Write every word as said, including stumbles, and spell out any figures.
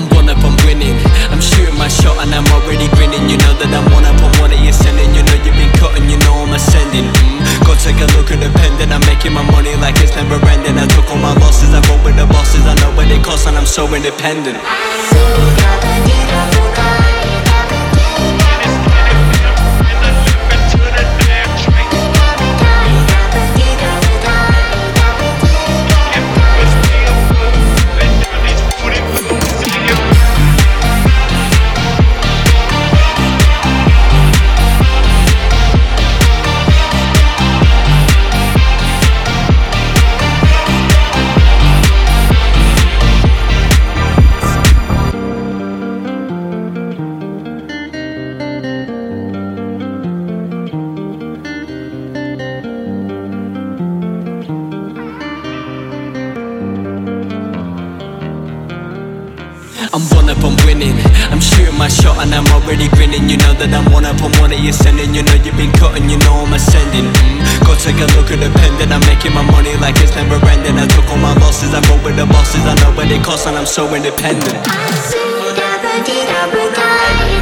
one up, I'm winning. I'm shooting my shot and I'm already grinning. You know that I'm one up, I'm one of you sending. You know you've been cutting, you know I'm ascending. mm. Go take a look at the pendant. I'm making my money like it's never ending. I took all my losses, I roll with the bosses. I know what it costs and I'm so independent. I'm one up, I'm winning. I'm shooting my shot and I'm already grinning. You know that I'm one up, I'm one of you sending. You know you've been cutting, you know I'm ascending. mm. Go take a look at the pendant. I'm making my money like it's never ending. I took all my losses, I roll with the bosses. I know what it costs and I'm so independent.